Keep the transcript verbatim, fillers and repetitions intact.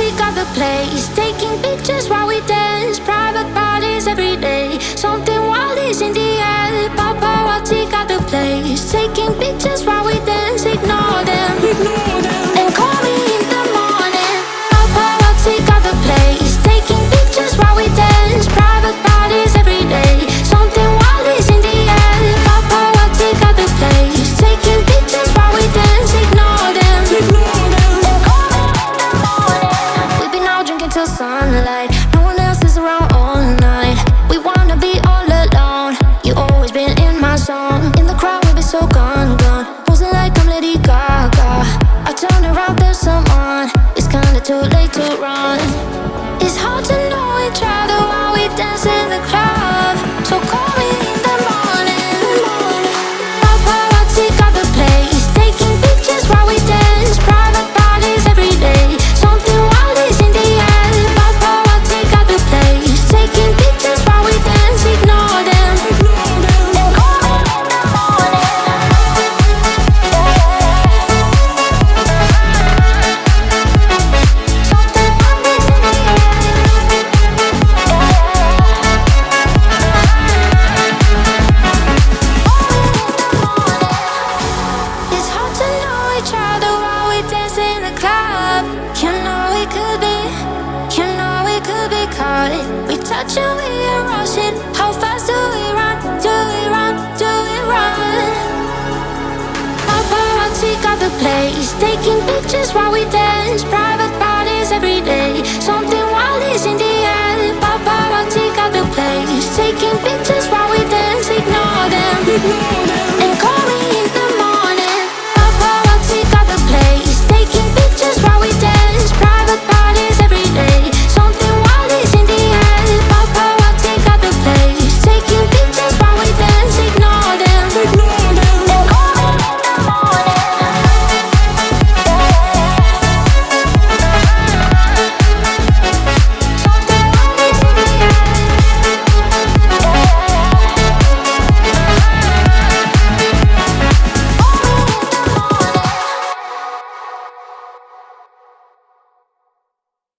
Paparazzi got the place, taking pictures while we dance. Private parties every day, something wild is in the air. Paparazzi got the place, taking pictures while we dance. Ignore them, ignore them, and call me in the morning. Paparazzi got the place, taking pictures while we dance. Private parties every day, something wild is in the air. Paparazzi got the place, taking pictures while we dance. Ignore them, ignore them, and call me in the morning. We've been out drinking till sunlight, no one else is around all night. We wanna be all alone, you always been in my zone. In the crowd we be so gone, gone, posing like I'm Lady Gaga. I turn around, there's someone, it's kinda too late to run. It's hard to know each other while we dance in the club, so call me in the morning. Paparazzi got the place, taking pictures while we dance. Private parties every day, something wild is in the air. Paparazzi got the place, taking pictures while we dance. Ignore them, ignore them, and call me in the morning. Something wild is in the air. It's hard to know each other while we dance in the club. You know we could be, you know we could be caught. We touch and we are rushing. How fast do we run? Do we run? Do we run? Paparazzi got the place, taking pictures while we dance. Private parties every day, something wild is in the air. Paparazzi got the place, taking pictures while we dance. Ignore them, ignore